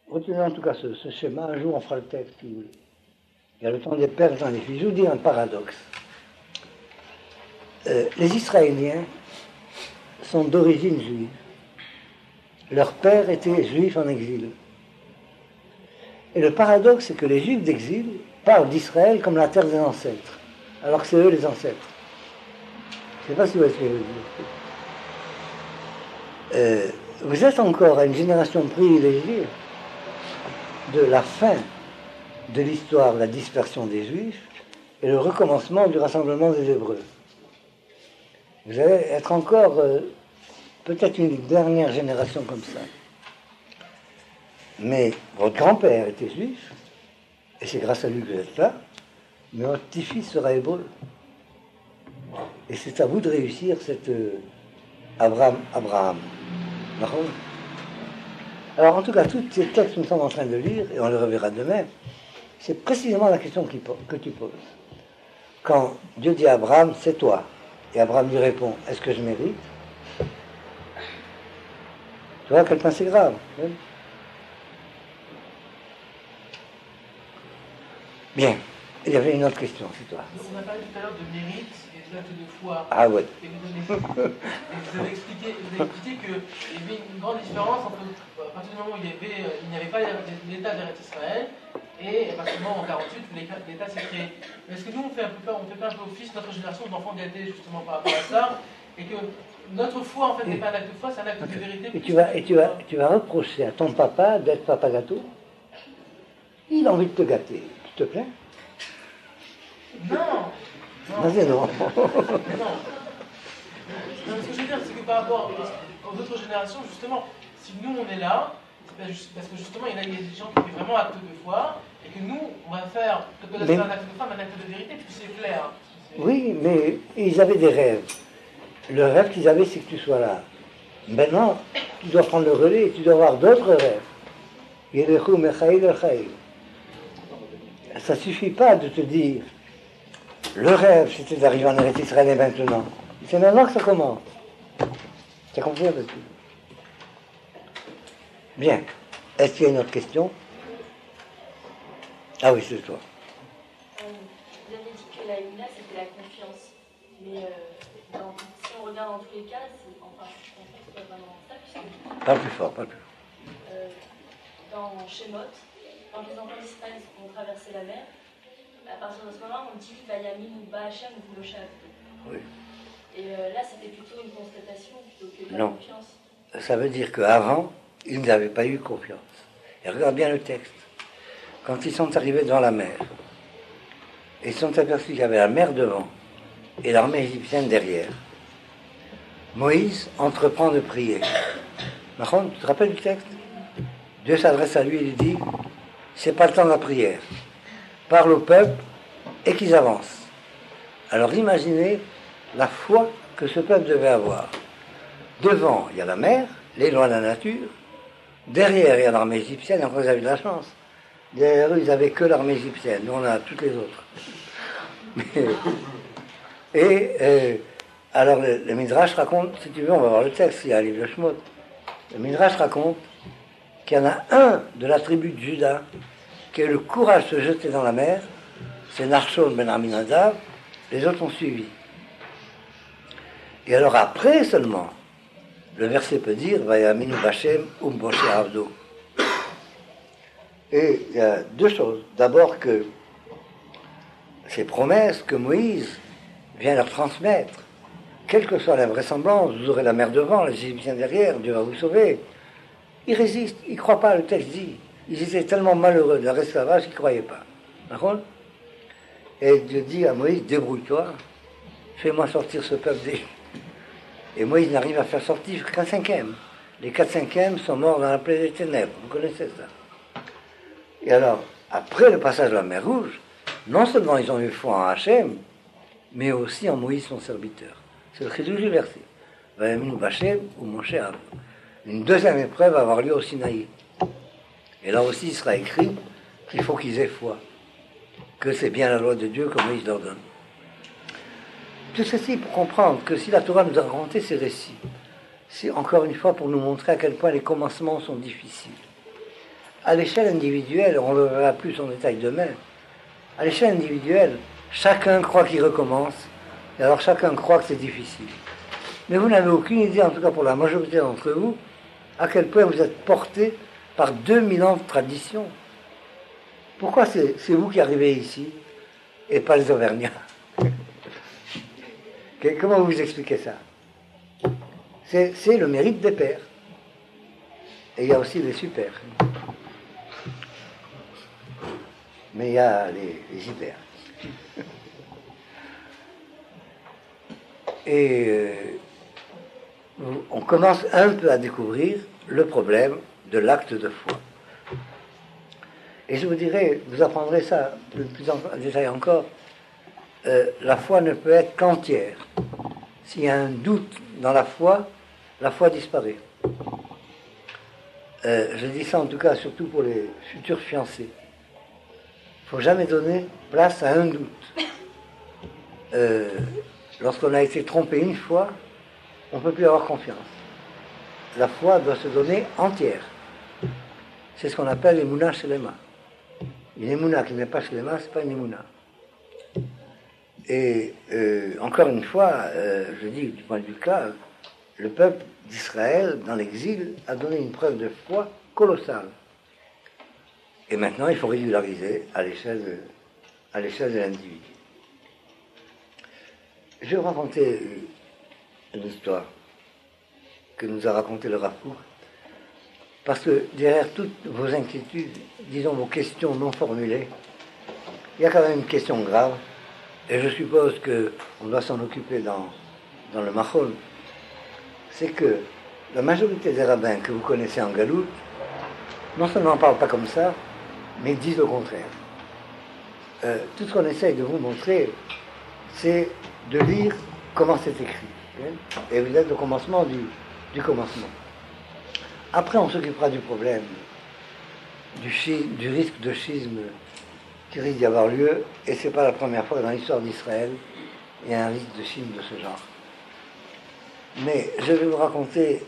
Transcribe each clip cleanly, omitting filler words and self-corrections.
Retenez en tout cas ce schéma. Un jour, on fera le texte, si vous voulez. Il y a le temps des pères, le temps des fils. Je vous dis un paradoxe. Les Israéliens sont d'origine juive. Leur père était juif en exil. Et le paradoxe, c'est que les juifs d'exil parlent d'Israël comme la terre des ancêtres, alors que c'est eux les ancêtres. Je ne sais pas si vous voyez ce que je veux dire. Vous êtes encore à une génération privilégiée de la fin de l'histoire de la dispersion des Juifs et le recommencement du rassemblement des Hébreux. Vous allez être encore peut-être une dernière génération comme ça. Mais votre grand-père était juif, et c'est grâce à lui que vous êtes là, mais votre petit-fils sera hébreu. Et c'est à vous de réussir cette Abraham. Alors en tout cas, tous ces textes que nous sommes en train de lire, et on le reverra demain, c'est précisément la question que tu poses. Quand Dieu dit à Abraham, c'est toi, et Abraham lui répond, est-ce que je mérite? Tu vois à quel point c'est grave. Hein? Bien. Il y avait une autre question, c'est toi. On a parlé tout à l'heure de mérite et d'acte de foi. Ah ouais. Et vous avez expliqué qu'il y avait une grande différence entre à partir du moment où il n'y avait pas l'État d'Eretz Israël et à partir du moment en 48 où l'État s'est créé. Mais est-ce que nous on fait pas un peu office, notre génération d'enfants gâtés justement par rapport à ça, et que notre foi en fait n'est pas un acte de foi, c'est un acte de vérité. Et tu vas reprocher à ton papa d'être papa gâteau? Il a envie de te gâter, s'il te plaît. Non. Vas-y, non. Non. Ce que je veux dire, c'est que par rapport aux autres générations, justement, si nous on est là, c'est parce que justement il y a des gens qui font vraiment acte de foi, et que nous, on va faire peut-être un acte de foi, mais un acte de vérité, puisque c'est clair. Oui, mais ils avaient des rêves. Le rêve qu'ils avaient, c'est que tu sois là. Maintenant, tu dois prendre le relais et tu dois avoir d'autres rêves. Ça ne suffit pas de te dire le rêve, c'était d'arriver en Eretz Israël et maintenant. C'est maintenant que ça commence. Tu as compris un peu tout. Bien. Est-ce qu'il y a une autre question? Ah oui, c'est toi. Vous avez dit que la Hymna, c'était la confiance. Mais si on regarde dans tous les cas, je pense que c'est pas vraiment ça. Puisque, parle plus fort, parle plus fort. Dans Shemot, quand les enfants d'Israël vont traverser la mer, à partir de ce moment, on dit Vayamim ou Ba'Hachem ou Moshav. Oui. Et là, c'était plutôt une constatation plutôt que de la non. confiance. Ça veut dire qu'avant, ils n'avaient pas eu confiance. Et regarde bien le texte. Quand ils sont arrivés devant la mer, ils sont aperçus qu'il y avait la mer devant et l'armée égyptienne derrière. Moïse entreprend de prier. Mahon, tu te rappelles du texte? Dieu s'adresse à lui et lui dit, c'est pas le temps de la prière. Parle au peuple et qu'ils avancent. Alors imaginez la foi que ce peuple devait avoir. Devant, il y a la mer, les lois de la nature. Derrière, il y a l'armée égyptienne, et encore ils avaient de la chance. Derrière eux, ils n'avaient que l'armée égyptienne. Nous, on a toutes les autres. Alors, le Midrash raconte, si tu veux, on va voir le texte, il y a un livre de Shemot. Le Midrash raconte qu'il y en a un de la tribu de Juda qui a eu le courage de se jeter dans la mer, c'est Nachshon ben Aminadav, les autres ont suivi. Et alors après seulement, le verset peut dire Vayaminu B'Hashem Moshe Avdo. Et il y a deux choses. D'abord que ces promesses que Moïse vient leur transmettre, quelle que soit la vraisemblance, vous aurez la mer devant, les Égyptiens derrière, Dieu va vous sauver. Ils résistent, ils ne croient pas, le texte dit. Ils étaient tellement malheureux de leur esclavage qu'ils ne croyaient pas. D'accord? Et Dieu dit à Moïse, débrouille-toi, fais-moi sortir ce peuple d'Égypte. Et Moïse n'arrive à faire sortir qu'un cinquième. Les 4/5 sont morts dans la plaie des ténèbres. Vous connaissez ça. Et alors, après le passage de la mer Rouge, non seulement ils ont eu foi en Hachem, mais aussi en Moïse son serviteur. C'est le chidouche du verset. Vayaminu B'Hashem ou Moshe Avdo. Une deuxième épreuve va avoir lieu au Sinaï. Et là aussi, il sera écrit qu'il faut qu'ils aient foi, que c'est bien la loi de Dieu comme Moïse leur donne. Tout ceci pour comprendre que si la Torah nous a raconté ces récits, c'est encore une fois pour nous montrer à quel point les commencements sont difficiles. À l'échelle individuelle, on ne verra plus en détail demain, à l'échelle individuelle, chacun croit qu'il recommence, et alors chacun croit que c'est difficile. Mais vous n'avez aucune idée, en tout cas pour la majorité d'entre vous, à quel point vous êtes porté par 2000 ans de tradition. Pourquoi c'est vous qui arrivez ici et pas les Auvergnats? Comment vous expliquez ça? C'est le mérite des pères. Et il y a aussi les super. Mais il y a les hyper. Et on commence un peu à découvrir le problème de l'acte de foi. Et je vous dirais, vous apprendrez ça de plus en détail encore, la foi ne peut être qu'entière. S'il y a un doute dans la foi disparaît. Je dis ça en tout cas surtout pour les futurs fiancés. Il ne faut jamais donner place à un doute. Lorsqu'on a été trompé une fois, on ne peut plus avoir confiance. La foi doit se donner entière. C'est ce qu'on appelle l'émouna shelema. Une émouna qui n'est pas shelema, ce n'est pas une émouna. Et encore une fois, je dis du point de vue cas, le peuple d'Israël, dans l'exil, a donné une preuve de foi colossale. Et maintenant, il faut régulariser à l'échelle de l'individu. Je vais vous raconter une histoire que nous a raconté le Rav Kook, parce que derrière toutes vos inquiétudes, disons vos questions non formulées, il y a quand même une question grave, et je suppose qu'on doit s'en occuper dans le Mahon. C'est que la majorité des rabbins que vous connaissez en Galoute, non seulement ne parlent pas comme ça, mais disent le contraire. Tout ce qu'on essaye de vous montrer, c'est de lire comment c'est écrit. Hein, et vous êtes au commencement du commencement. Après, on s'occupera du problème, du risque de schisme qui risque d'y avoir lieu, et ce n'est pas la première fois que dans l'histoire d'Israël, il y a un risque de schisme de ce genre. Mais je vais vous raconter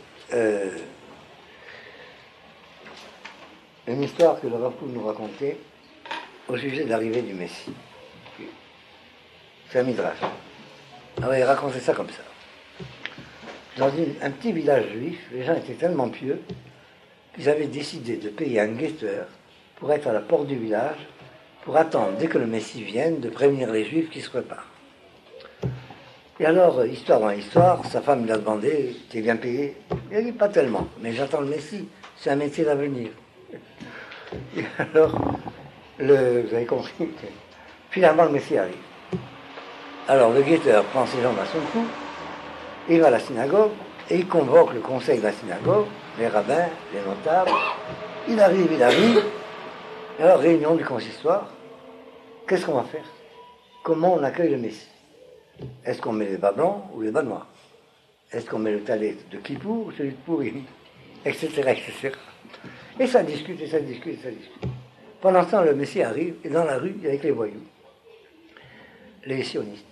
une histoire que le Rav Kook nous racontait au sujet de l'arrivée du Messie. C'est un midrash. Alors il racontait ça comme ça. Dans un petit village juif, les gens étaient tellement pieux qu'ils avaient décidé de payer un guetteur pour être à la porte du village, pour attendre, dès que le Messie vienne, de prévenir les Juifs qui se préparent. Et alors, histoire dans l'histoire, sa femme lui a demandé, t'es bien payé? Il a dit, pas tellement, mais j'attends le Messie, c'est un métier d'avenir. Et alors, vous avez compris que finalement le Messie arrive. Alors le guetteur prend ses jambes à son cou, il va à la synagogue, et il convoque le conseil de la synagogue, les rabbins, les notables. Il arrive. Et alors, réunion du consistoire, qu'est-ce qu'on va faire? Comment on accueille le Messie? Est-ce qu'on met les bas blancs ou les bas noirs? Est-ce qu'on met le talet de Kippour ou celui de Pourim? Etc., etc. Et ça discute. Pendant ce temps, le Messie arrive, et dans la rue, il est avec les voyous, les sionistes.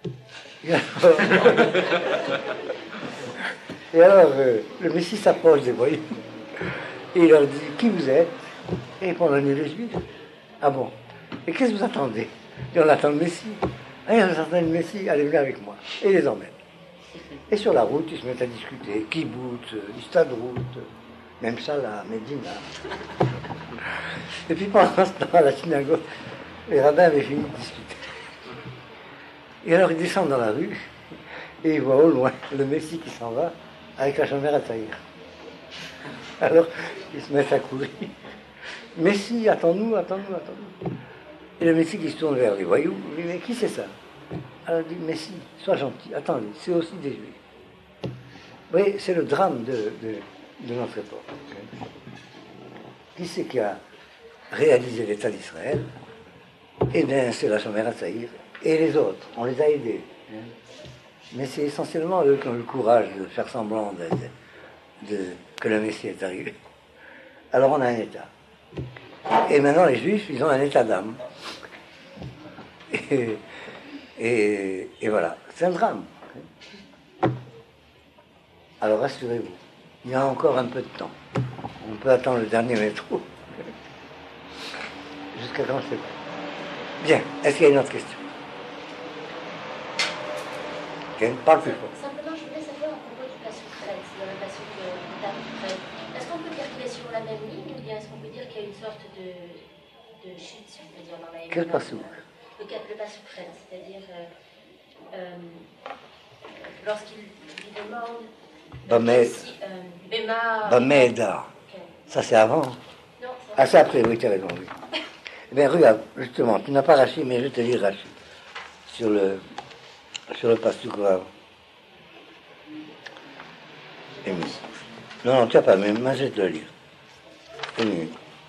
Et alors, le Messie s'approche des voyous, et il leur dit, qui vous êtes? Et ils répondent, les Juifs. Ah bon? Et qu'est-ce que vous attendez? Et on attend le Messie. Ah, on attend le Messie, allez, venez avec moi. Et ils les emmènent. Et sur la route, ils se mettent à discuter. Kibbutz, Istadrout, même Salah, Medina. Et puis pendant ce temps, à la synagogue, les rabbins avaient fini de discuter. Et alors ils descendent dans la rue, et ils voient au loin le Messie qui s'en va, avec la chomère à taïr. Alors, ils se mettent à courir. Messie, attends-nous. Et le Messie qui se tourne vers les voyous, il dit, mais qui c'est ça? Alors il dit, Messie, sois gentil, attendez, c'est aussi des Juifs. Vous voyez, c'est le drame de notre époque. Qui c'est qui a réalisé l'État d'Israël? Eh bien, c'est la chomère à taïr. Et les autres, on les a aidés. Mais c'est essentiellement eux qui ont eu le courage de faire semblant que le Messie est arrivé. Alors on a un État. Et maintenant les Juifs, ils ont un état d'âme. Et voilà, c'est un drame. Alors rassurez-vous, il y a encore un peu de temps. On peut attendre le dernier métro. Jusqu'à quand, je sais pas. Bien. Est-ce qu'il y a une autre question? Ken, parle plus fort. Simplement, je voulais savoir à propos du Passouk 13, dans le Passouk d'Après. Est-ce qu'on peut dire qu'il est sur la même ligne ou bien est-ce qu'on peut dire qu'il y a une sorte de chute, si on peut dire, dans la Quel Passouk? Le Passouk 13, c'est-à-dire lorsqu'il lui demande. Bameda. Okay. Ça, c'est avant. Non, c'est Ah, c'est après, oui, tu as raison, oui. Eh bien, regarde, justement, tu n'as pas Rachi, mais je te lis Rachi. Sur le Passouk Vav. Non, tu n'as pas, mais moi, je vais te le lire. Une minute.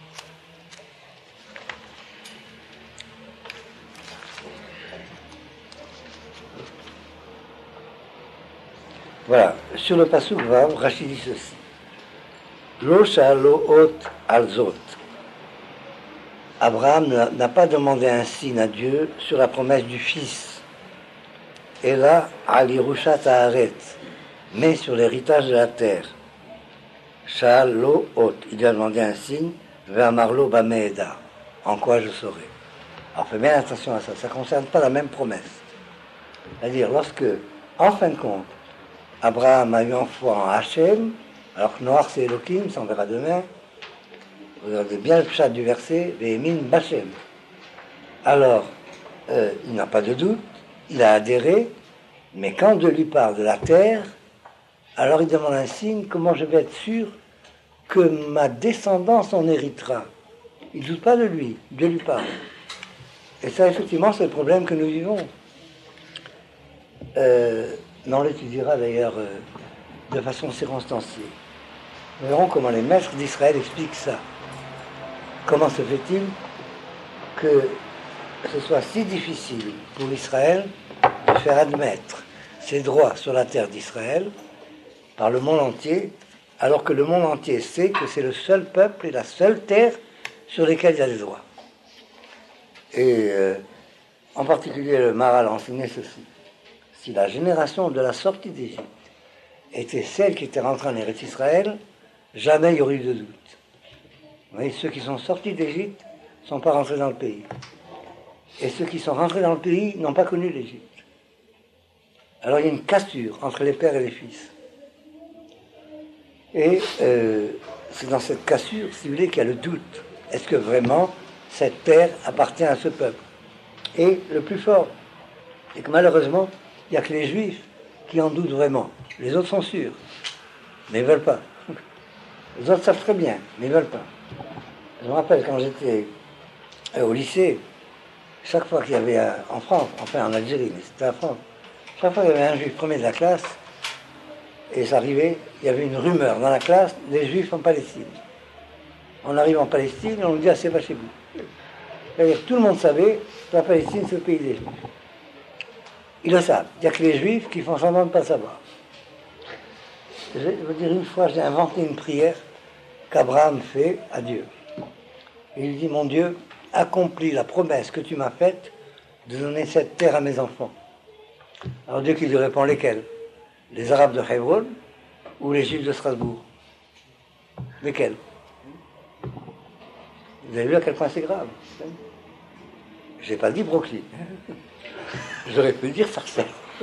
Voilà, sur le Passouk Vav, Rachi dit ceci. Lo shalo ot al zot. Abraham n'a pas demandé un signe à Dieu sur la promesse du fils. Et là, al Yerushat haaretz, mais sur l'héritage de la terre. Shalo ot, il lui a demandé un signe, ve'amarlo bameda, en quoi je saurai. Alors fais bien attention à ça, ça ne concerne pas la même promesse. C'est-à-dire, lorsque, en fin de compte, Abraham a eu en foi en Hachem, alors que Noir c'est Elohim, ça on verra demain. Regardez bien le chat du verset, Vehemin Bachem. Alors, il n'a pas de doute, il a adhéré, mais quand Dieu lui parle de la terre, alors il demande un signe, comment je vais être sûr que ma descendance en héritera. Il ne doute pas de lui, Dieu lui parle. Et ça, effectivement, c'est le problème que nous vivons. On l'étudiera d'ailleurs de façon circonstanciée. Nous verrons comment les maîtres d'Israël expliquent ça. Comment se fait-il que ce soit si difficile pour Israël de faire admettre ses droits sur la terre d'Israël par le monde entier, alors que le monde entier sait que c'est le seul peuple et la seule terre sur lesquels il y a des droits. Et en particulier le Maharal a enseigné ceci. Si la génération de la sortie d'Égypte était celle qui était rentrée en Eretz Israël, jamais il y aurait eu de doute. Vous voyez, ceux qui sont sortis d'Égypte ne sont pas rentrés dans le pays. Et ceux qui sont rentrés dans le pays n'ont pas connu l'Égypte. Alors il y a une cassure entre les pères et les fils. Et c'est dans cette cassure, si vous voulez, qu'il y a le doute. Est-ce que vraiment cette terre appartient à ce peuple? Et le plus fort, c'est que malheureusement, il n'y a que les Juifs qui en doutent vraiment. Les autres sont sûrs, mais ils ne veulent pas. Les autres savent très bien, mais ils ne veulent pas. Je me rappelle quand j'étais au lycée, chaque fois qu'il y avait en France, enfin en Algérie, mais c'était en France, chaque fois qu'il y avait un juif premier de la classe, et ça arrivait, il y avait une rumeur dans la classe, les juifs en Palestine. On arrive en Palestine et on nous dit, ah, c'est pas chez vous. C'est-à-dire tout le monde savait que la Palestine, c'est le pays des juifs. Ils le savent. Il n'y a que les juifs qui font semblant de ne pas savoir. Je veux dire, une fois, j'ai inventé une prière qu'Abraham fait à Dieu. Et il dit, mon Dieu, accomplis la promesse que tu m'as faite de donner cette terre à mes enfants. Alors Dieu qui lui répond, lesquels? Les Arabes de Hebron ou les Juifs de Strasbourg? Lesquels? Vous avez vu à quel point c'est grave? Je n'ai pas dit Brooklyn. J'aurais pu dire Sarcelles.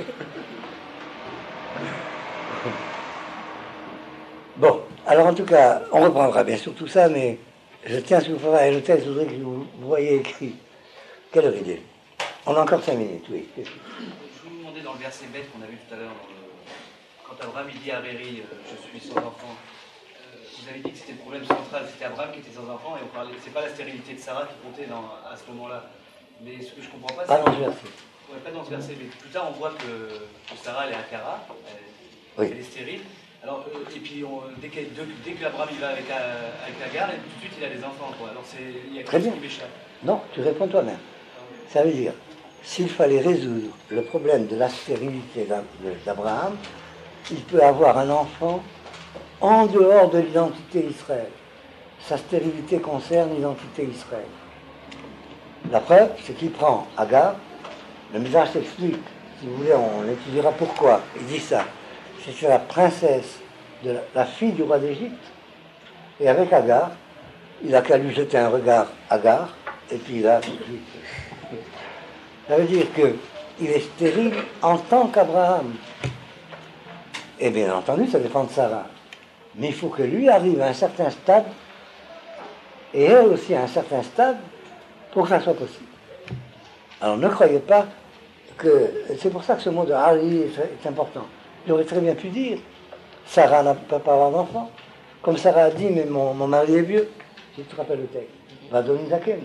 Bon, alors en tout cas, on reprendra bien sûr tout ça, mais je tiens, si vous faites le texte, je voudrais que vous voyez écrit. Quelle heure il est? On a encore 5 minutes, oui. Je vous demandais dans le verset bête qu'on a vu tout à l'heure, quand Abraham il dit à Réry, je suis sans enfant, vous avez dit que c'était le problème central, c'était Abraham qui était sans enfant, et on parlait, c'est pas la stérilité de Sarah qui comptait à ce moment-là. Mais ce que je comprends pas, c'est... Pas dans ce verset. Ouais, pas dans ce verset, mais plus tard on voit que Sarah elle est à Kara, Oui. elle est stérile. Alors, et puis dès que Abraham il va avec Agar, et tout de suite il a des enfants, quoi. Alors il y a quelque chose qui m'échappe. Non, tu réponds toi-même. Ça veut dire, s'il fallait résoudre le problème de la stérilité d'Abraham, il peut avoir un enfant en dehors de l'identité Israël. Sa stérilité concerne l'identité Israël. La preuve, c'est qu'il prend Agar. Le Midrash s'explique, si vous voulez, on étudiera pourquoi. Il dit ça. C'est la princesse, de la fille du roi d'Égypte. Et avec Agar, il a qu'à lui jeter un regard Agar, et puis là, tout de suite. Ça veut dire qu'il est stérile en tant qu'Abraham. Et bien entendu, ça dépend de Sarah. Mais il faut que lui arrive à un certain stade, et elle aussi à un certain stade, pour que ça soit possible. Alors ne croyez pas que... C'est pour ça que ce mot de Ali est important. J'aurais très bien pu dire, Sarah ne peut pas avoir d'enfant. Comme Sarah a dit, mais mon mari est vieux. Si tu te rappelles le texte. Va donner Zaken.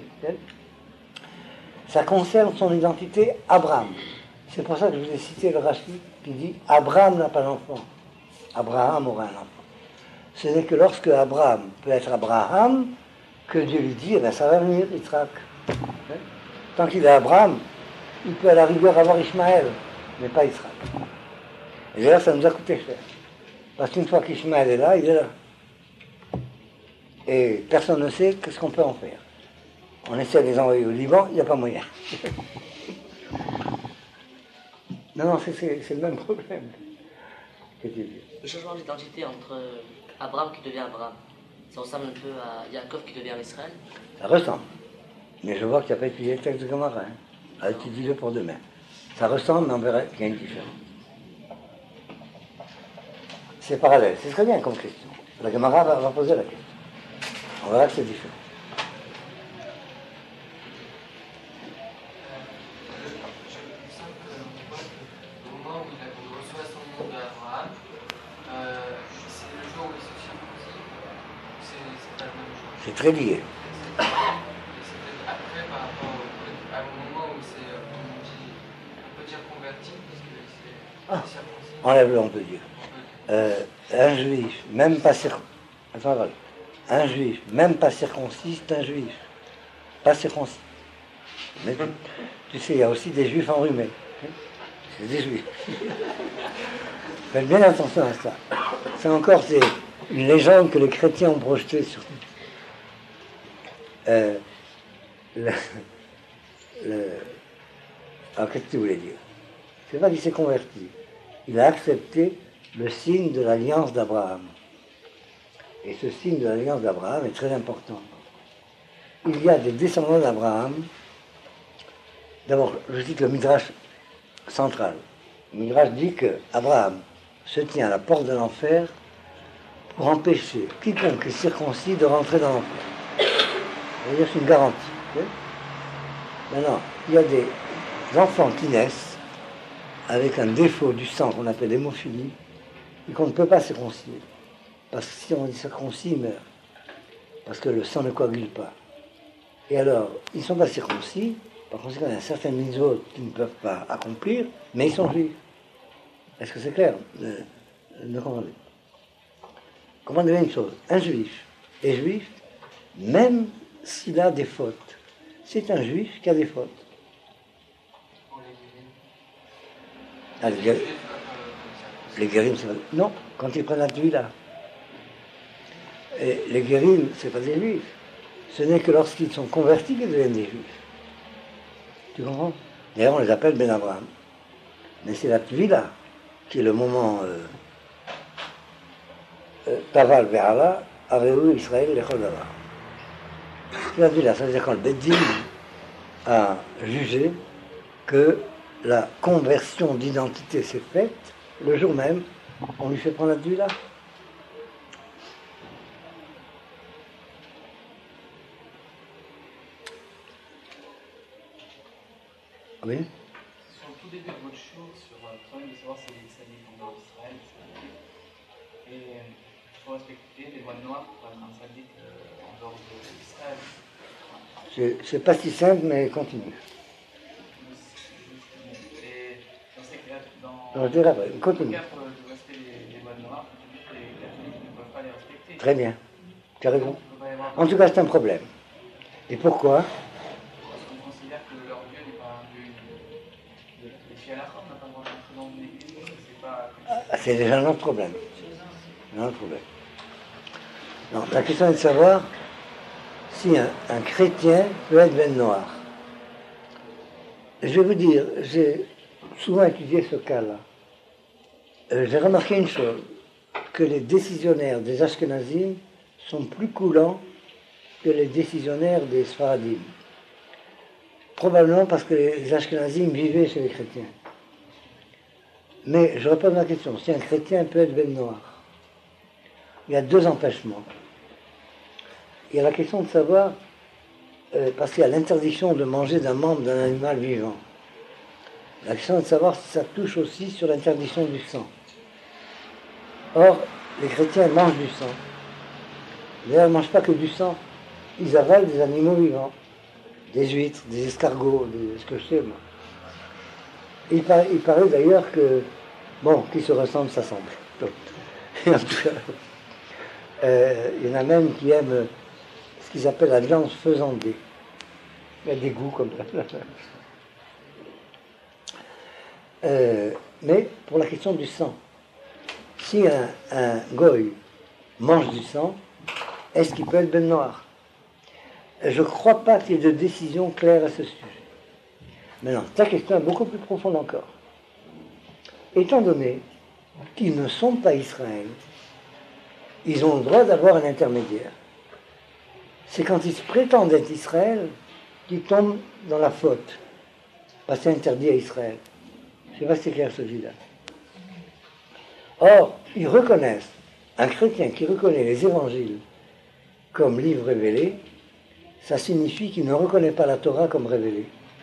Ça concerne son identité Abraham. C'est pour ça que je vous ai cité le Rashi qui dit Abraham n'a pas d'enfant. Abraham aura un enfant. Ce n'est que lorsque Abraham peut être Abraham que Dieu lui dit, eh bien, ça va venir, Yitzhak. Tant qu'il est Abraham, il peut à la rigueur avoir Ishmaël, mais pas Yitzhak. Et d'ailleurs, ça nous a coûté cher. Parce qu'une fois qu'Ishmaël est là, il est là. Et personne ne sait qu'est-ce qu'on peut en faire. On essaie de les envoyer au Liban, il n'y a pas moyen. Non, c'est le même problème que tu dis. Le changement d'identité entre Abraham qui devient Abraham, ça ressemble un peu à Yaakov qui devient Israël. Ça ressemble. Mais je vois que tu n'as pas étudié le texte de Gemara. Hein. Étudie-le pour demain. Ça ressemble, mais on verra qu'il y a une différence. C'est parallèle. C'est très bien comme question. La Gemara va poser la question. On verra que c'est différent. C'est très lié. C'est peut-être après par rapport au moment où c'est, on peut dire converti, parce que c'est circoncis. Enlève-le, on peut dire. Un juif, même pas circoncis. Attends, voilà. Un juif, même pas circoncis, c'est un juif. Pas circoncis. Mais tu sais, il y a aussi des juifs enrhumés. C'est des juifs. Faites bien attention à ça. Ça encore, c'est une légende que les chrétiens ont projetée sur nous. Alors, qu'est-ce que tu voulais dire? C'est pas qu'il s'est converti. Il a accepté le signe de l'alliance d'Abraham. Et ce signe de l'alliance d'Abraham est très important. Il y a des descendants d'Abraham. D'abord, je cite le Midrash central. Le Midrash dit qu'Abraham se tient à la porte de l'enfer pour empêcher quiconque est circoncis de rentrer dans l'enfer. C'est-à-dire c'est une garantie. Okay? Maintenant, il y a des enfants qui naissent avec un défaut du sang qu'on appelle l'hémophilie et qu'on ne peut pas circoncire. Parce que si on est circoncis, ils meurent. Parce que le sang ne coagule pas. Et alors, ils ne sont pas circoncis, par conséquent, il y a certaines mitzvot qu'ils ne peuvent pas accomplir, mais ils sont juifs. Est-ce que c'est clair? Ne comprenez. Comprenez bien une chose. Un juif est juif, même s'il a des fautes. C'est un juif qui a des fautes. Ah, les guérims, c'est pas... Non, quand ils prennent la tuila. Et les guérims, c'est pas des juifs. Ce n'est que lorsqu'ils sont convertis qu'ils deviennent des juifs. Tu comprends? D'ailleurs, on les appelle Ben Abraham. Mais c'est la tuila qui est le moment Taval Ve'ala, Aveu Israël Lechol Davar. La tuila, ça veut dire quand le Beddin a jugé que la conversion d'identité s'est faite, le jour même, on lui fait prendre la tuila. Oui. Sur le tout début de votre show, sur le problème de savoir si les Israéliens sont en Israël, et il faut respecter les lois noires pour être un sadique en dehors d'Israël. C'est pas si simple, mais continue. Et dans ces cas, Non, je dirais pas, continue. cas pour respecter les lois noires, les catholiques ne peuvent pas les respecter. Très bien, tu as raison. En tout cas, c'est un problème. Et pourquoi? Parce qu'on considère que leur Dieu n'est pas un Dieu. Les filles à la forme n'ont pas le droit d'entrer dans une église, c'est pas. C'est déjà un autre problème. Un autre problème. Non, la question est de savoir si un chrétien peut être ben noir. Je vais vous dire, j'ai souvent étudié ce cas-là. J'ai remarqué une chose, que les décisionnaires des Ashkenazim sont plus coulants que les décisionnaires des Sfaradim. Probablement parce que les Ashkenazim vivaient chez les chrétiens. Mais je repose ma question. Si un chrétien peut être ben noir, il y a deux empêchements. Il y a la question de savoir, parce qu'il y a l'interdiction de manger d'un membre d'un animal vivant. La question est de savoir si ça touche aussi sur l'interdiction du sang. Or, les chrétiens mangent du sang. D'ailleurs, ils ne mangent pas que du sang. Ils avalent des animaux vivants. Des huîtres, des escargots, ce que je sais, moi. Il paraît d'ailleurs que, bon, qui se ressemble, s'assemble. En tout cas, il y en a même qui aiment ce qu'ils appellent la viande faisandée. Il y a des goûts comme ça. Mais pour la question du sang, si un goy mange du sang, est-ce qu'il peut être ben noir? Je ne crois pas qu'il y ait de décision claire à ce sujet. Maintenant, ta question est beaucoup plus profonde encore. Étant donné qu'ils ne sont pas Israël, ils ont le droit d'avoir un intermédiaire. C'est quand ils se prétendent être Israël qu'ils tombent dans la faute. Parce que c'est interdit à Israël. Je ne sais pas si c'est clair celui-là. Or, ils reconnaissent, un chrétien qui reconnaît les évangiles comme livre révélé, ça signifie qu'il ne reconnaît pas la Torah comme révélée.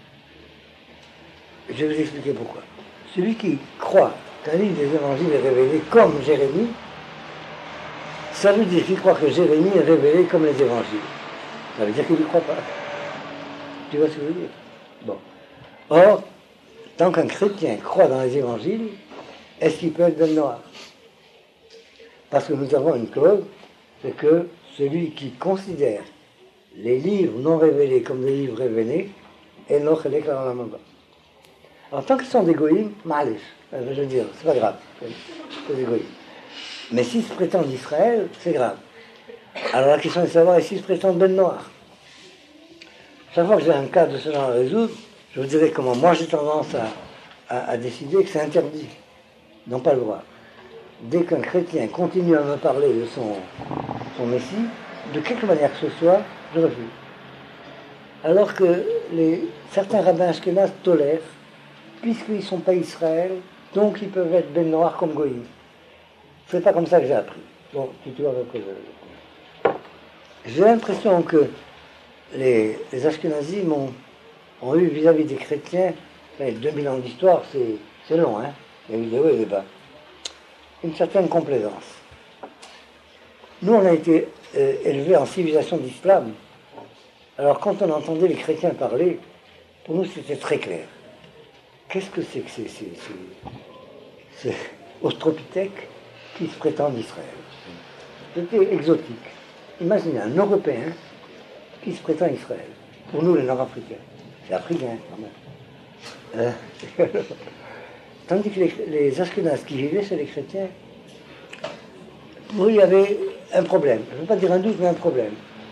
Je vais vous expliquer pourquoi. Celui qui croit qu'un livre des évangiles est révélé comme Jérémie, ça veut dire qu'il croit que Jérémie est révélé comme les évangiles. Ça veut dire qu'il ne croit pas. Tu vois ce que je veux dire? Bon. Or, tant qu'un chrétien croit dans les évangiles, est-ce qu'il peut être ben noir? Parce que nous avons une clause, c'est que celui qui considère les livres non révélés comme des livres révélés, et non chelek la Mamba. Alors, tant qu'ils sont des goïms, malish, je veux dire, c'est pas grave, c'est des goïms. Mais s'ils se prétendent d'Israël, c'est grave. Alors la question est de savoir s'ils se prétendent ben noir. Chaque fois que j'ai un cas de ce genre à résoudre, je vous dirai comment moi j'ai tendance à décider que c'est interdit. Ils n'ont pas le droit. Dès qu'un chrétien continue à me parler de son Messie, de quelque manière que ce soit, je refuse. Alors que certains rabbins ashkénazes tolèrent, puisqu'ils ne sont pas Israël, donc ils peuvent être ben noirs comme goïm. C'est pas comme ça que j'ai appris. Bon, tu vois que j'ai l'impression que les Ashkénazim ont eu vis-à-vis des chrétiens, 2000 ans d'histoire, c'est long, hein, il y a eu des hauts et des bas, une certaine complaisance. Nous, on a été élevés en civilisation d'islam. Alors, quand on entendait les chrétiens parler, pour nous, c'était très clair. Qu'est-ce que c'est que c'est Australopithèque qui se prétend d'Israël? C'était exotique. Imaginez un Européen qui se prétend Israël. Pour nous, les Nord-Africains. C'est africain, quand même. Tandis que les Ashkénazes qui vivaient chez les chrétiens, pour eux, il y avait un problème. Je ne veux pas dire un doute, mais un problème.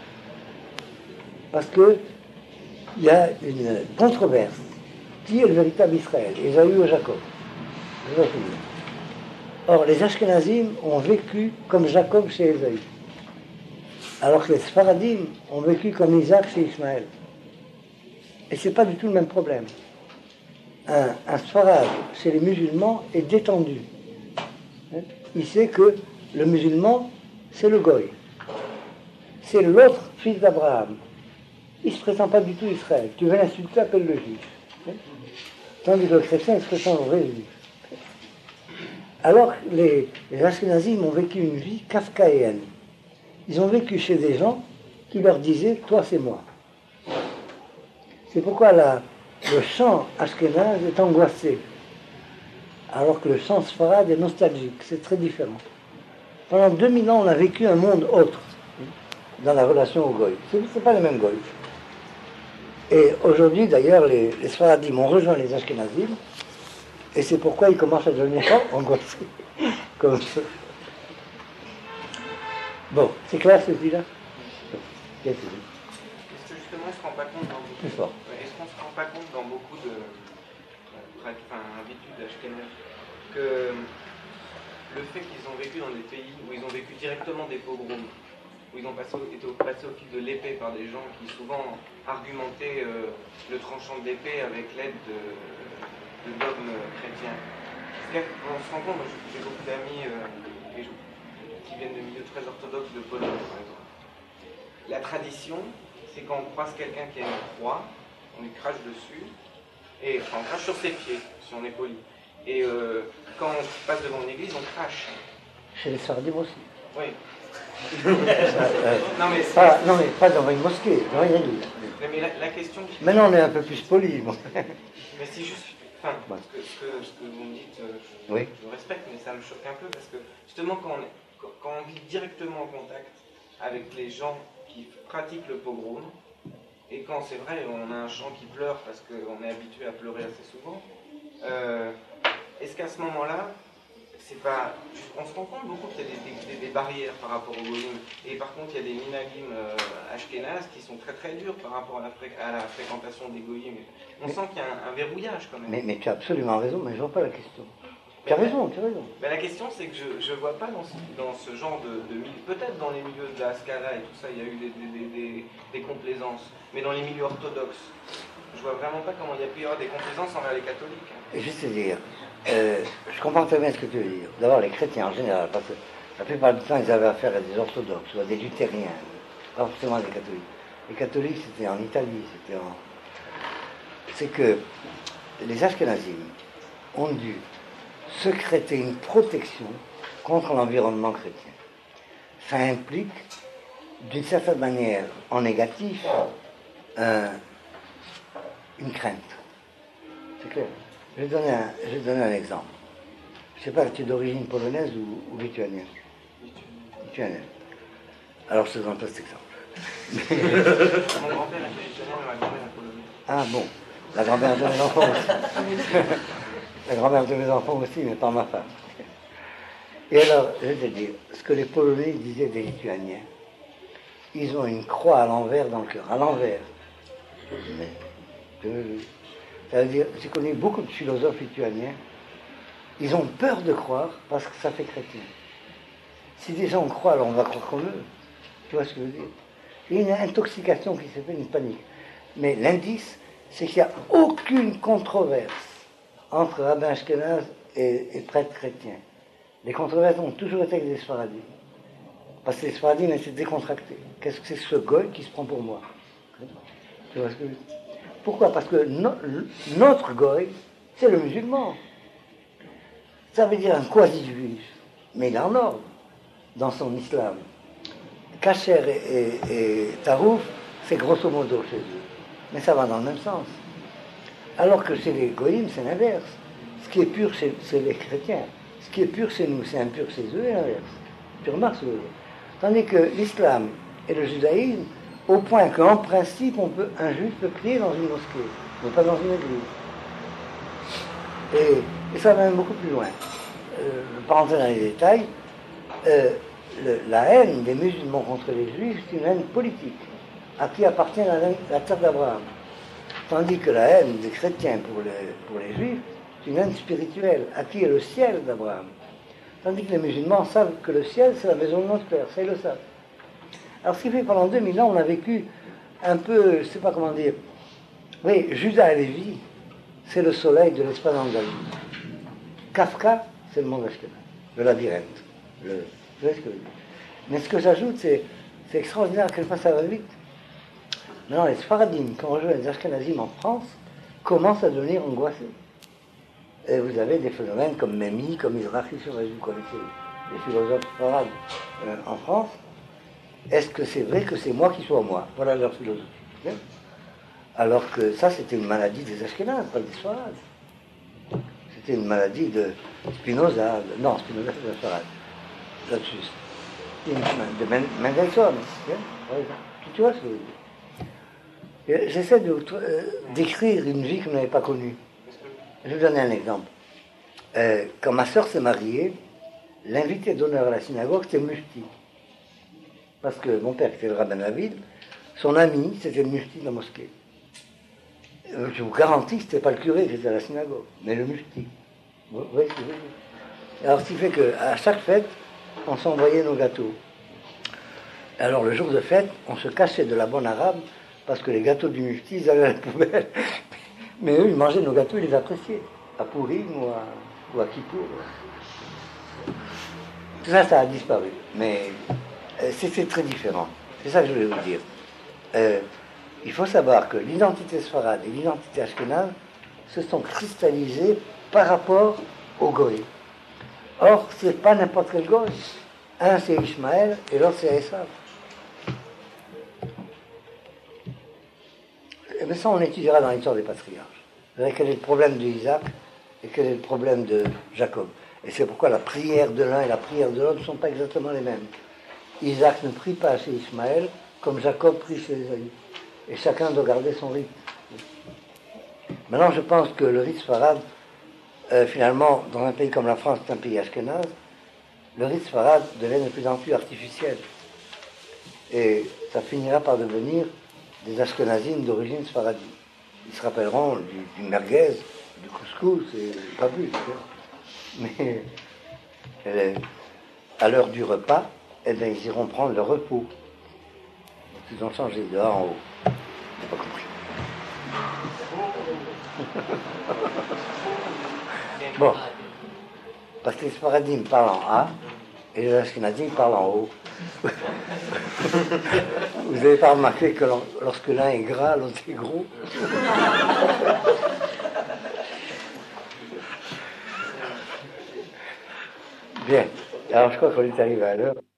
Parce qu'il y a une controverse. Qui est le véritable Israël? Ésaü ou Jacob? Je vais finir. Or, les Ashkenazim ont vécu comme Jacob chez Ésaü. Alors que les Sfaradim ont vécu comme Isaac chez Ismaël. Et ce n'est pas du tout le même problème. Un Sfarad chez les musulmans est détendu. Il sait que le musulman, c'est le Goy. C'est l'autre fils d'Abraham. Il ne se prétend pas du tout Israël. Tu veux l'insulter, appelle le juif. Tandis que le chrétien, il se prétend vrai juif. Alors, les Ashkenazim ont vécu une vie kafkaïenne. Ils ont vécu chez des gens qui leur disaient « toi, c'est moi ». C'est pourquoi le chant ashkénaze est angoissé, alors que le chant sfarade est nostalgique. C'est très différent. Pendant 2000 ans, on a vécu un monde autre dans la relation au goy. Ce n'est pas le même goy. Et aujourd'hui, d'ailleurs, les sfaradim ont rejoint les ashkénazim, et c'est pourquoi ils commencent à devenir angoissés. Comme ça. Bon, c'est clair celui-là? Est-ce que justement, on ne se rend pas compte dans beaucoup est-ce qu'on se rend pas compte dans beaucoup de habitudes ashkénazes que le fait qu'ils ont vécu dans des pays où ils ont vécu directement des pogroms, où ils ont été passés au fil de l'épée par des gens qui souvent argumentaient le tranchant de l'épée avec l'aide de dogmes chrétiens. On se rend compte, moi, j'ai beaucoup d'amis qui viennent de milieux très orthodoxes de Pologne, par exemple. La tradition, c'est quand on croise quelqu'un qui a une croix, on lui crache dessus, et enfin, on crache sur ses pieds, si on est poli. Et quand on passe devant une église, on crache. Chez les Sardim aussi. Oui. Non, mais pas dans une mosquée, dans une église. Mais la question... Maintenant, on est un peu plus poli. Bon. Mais c'est juste... Enfin, ce que vous me dites, oui. Je respecte, mais ça me choque un peu, parce que justement, quand on vit directement en contact avec les gens qui pratiquent le pogrom, et quand c'est vrai, on a un chant qui pleure parce qu'on est habitué à pleurer assez souvent, est-ce qu'à ce moment-là, c'est pas, on se rend compte beaucoup qu'il y a des barrières par rapport au goyim, et par contre il y a des minagim ashkénazes qui sont très très durs par rapport à la fréquentation des goyim. On sent qu'il y a un verrouillage quand même. Mais tu as absolument raison, mais je vois pas la question. Tu as raison. Mais la question c'est que je ne vois pas dans ce genre de milieu, peut-être dans les milieux de la Haskalah et tout ça, il y a eu des complaisances, mais dans les milieux orthodoxes, je vois vraiment pas comment il y a pu y avoir des complaisances envers les catholiques. Et juste te dire, je comprends très bien ce que tu veux dire. D'abord, les chrétiens en général, parce que la plupart du temps, ils avaient affaire à des orthodoxes ou à des luthériens, pas forcément des catholiques. Les catholiques, c'était en Italie, c'est que les Ashkénazim ont dû secréter une protection contre l'environnement chrétien. Ça implique, d'une certaine manière, en négatif, une crainte. C'est clair. Je vais donner un exemple. Je ne sais pas, tu es d'origine polonaise ou lituanienne? Lituanienne. Alors, je te donne pas cet exemple. Mon grand-père était lituanien, ma grand-mère est polonaise. Ah bon, la grand-mère de mes enfants aussi. La grand-mère de mes enfants aussi, mais pas ma femme. Et alors, je vais te dire, ce que les Polonais disaient des Lituaniens, ils ont une croix à l'envers dans le cœur, à l'envers. Ça veut dire, j'ai connu beaucoup de philosophes lituaniens, ils ont peur de croire parce que ça fait chrétien. Si des gens croient, alors on va croire comme eux. Tu vois ce que je veux dire? Il y a une intoxication qui s'est fait, une panique. Mais l'indice, c'est qu'il n'y a aucune controverse entre rabbins ashkénazes et prêtres chrétiens. Les controverses ont toujours été avec des Sfaradim. Parce que les Sfaradim étaient décontractés. Qu'est-ce que c'est ce goy qui se prend pour moi? Tu vois ce que je veux dire? Pourquoi? Parce que notre goy, c'est le musulman. Ça veut dire un quasi-juif, mais il est en ordre dans son islam. Kacher et Tarouf, c'est grosso modo chez eux. Mais ça va dans le même sens. Alors que chez les goyim, c'est l'inverse. Ce qui est pur chez les chrétiens, ce qui est pur chez nous, c'est impur chez eux et l'inverse. Tu remarques ce que je veux dire? Tandis que l'islam et le judaïsme, au point qu'en principe, un juif peut prier dans une mosquée, mais pas dans une église. Et ça va même beaucoup plus loin. Pas rentrer dans les détails, la haine des musulmans contre les juifs, c'est une haine politique, à qui appartient la terre d'Abraham. Tandis que la haine des chrétiens pour les juifs, c'est une haine spirituelle, à qui est le ciel d'Abraham. Tandis que les musulmans savent que le ciel, c'est la maison de notre Père, ça ils le savent. Alors ce qui fait que pendant 2000 ans, on a vécu un peu, je ne sais pas comment dire, oui, Judas et Lévi, c'est le soleil de l'espace andalou. Kafka, c'est le monde ashkénaze, le labyrinthe. Mais ce que j'ajoute, c'est extraordinaire à quel point ça va vite. Maintenant, les Sfaradim, quand on joue les Ashkenazim en France, commencent à devenir angoissés. Et vous avez des phénomènes comme Memmi, comme Mizrahi, vous connaissez les philosophes sfarades en France. Est-ce que c'est vrai que c'est moi qui sois moi? Voilà leur philosophie. Alors que ça, c'était une maladie des Ashkénazes, pas des Sfarades. C'était une maladie de Spinoza. Non, Spinoza, c'est des Sfarades. Là-dessus. De Mendelssohn. Tu vois ce que je veux dire? J'essaie d'écrire une vie que vous n'avez pas connue. Je vais vous donner un exemple. Quand ma sœur s'est mariée, l'invité d'honneur à la synagogue, c'était le mufti. Parce que mon père, qui était le rabbin de la ville, son ami, c'était le mufti de la mosquée. Je vous garantis que ce n'était pas le curé qui était à la synagogue, mais le mufti. Vous voyez ce que je veux dire? Alors, ce qui fait qu'à chaque fête, on s'envoyait nos gâteaux. Alors, le jour de fête, on se cachait de la bonne arabe parce que les gâteaux du mufti, ils allaient à la poubelle. Mais eux, ils mangeaient nos gâteaux, ils les appréciaient. À Pourim ou à Kippour. Tout ça, ça a disparu. Mais c'est très différent. C'est ça que je voulais vous dire. Il faut savoir que l'identité sfarade et l'identité ashkénaze se sont cristallisées par rapport au goy. Or, c'est pas n'importe quel goy. Un, c'est Ishmaël et l'autre, c'est Esav. Et bien ça, on étudiera dans l'histoire des patriarches. Vous verrez quel est le problème d'Isaac et quel est le problème de Jacob. Et c'est pourquoi la prière de l'un et la prière de l'autre ne sont pas exactement les mêmes. Isaac ne prie pas chez Ishmaël comme Jacob prie chez Ésaü. Et chacun doit garder son rite. Maintenant, je pense que le rite sfarade, finalement, dans un pays comme la France, c'est un pays ashkénaze, le rite sfarade devient de plus en plus artificiel. Et ça finira par devenir des ashkénazines d'origine sfaradie. Ils se rappelleront du merguez, du couscous, et pas plus. Mais à l'heure du repas, eh bien, ils iront prendre le repos. Donc, ils ont changé de A en haut. J'ai pas compris. Bon. Parce que les Sfaradim parlent en A et les Ashkenazim parlent en haut. Vous n'avez pas remarqué que lorsque l'un est gras, l'autre est gros? Bien. Alors je crois qu'on est arrivé à l'heure.